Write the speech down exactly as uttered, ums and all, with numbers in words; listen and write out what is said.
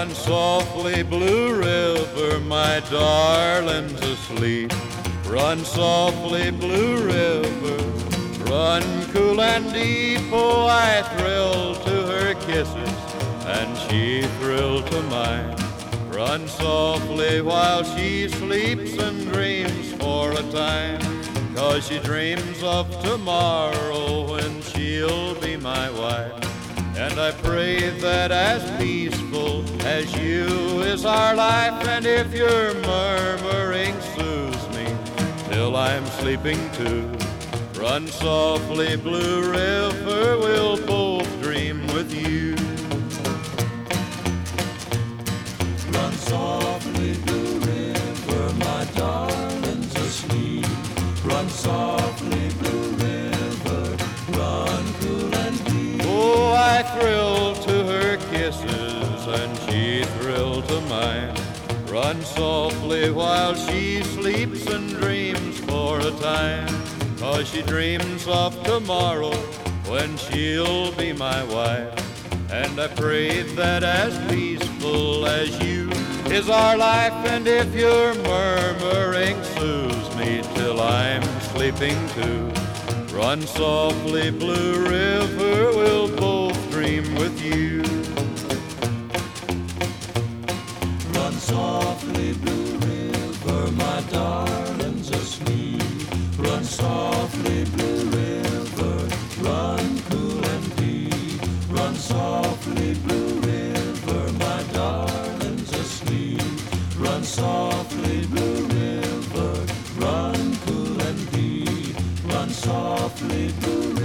Run softly, Blue River, my darling's asleep. Run softly, Blue River, run cool and deep. Oh, I thrill to her kisses, and she thrilled to mine. Run softly while she sleeps and dreams for a time, 'cause she dreams of tomorrow when she'll be my wife. And I pray that as peaceful as you is our life, and if your murmuring soothes me till I'm sleeping too, run softly, Blue River, we'll both dream with you. Run softly, Blue River, my darling's asleep. Run softly, Blue River, run cool and deep. Oh, I thrill to her kisses, and she thrilled to mine. Run softly while she sleeps and dreams for a time, 'cause she dreams of tomorrow when she'll be my wife. And I pray that as peaceful as you is our life, and if your murmuring soothes me till I'm sleeping too, run softly, Blue River, we'll both dream with you. Run softly, Blue River, my darling's asleep. Run softly, Blue River, run cool and deep. Run softly, Blue River, my darling's asleep. Run softly, Blue River, run cool and deep. Run softly, Blue River.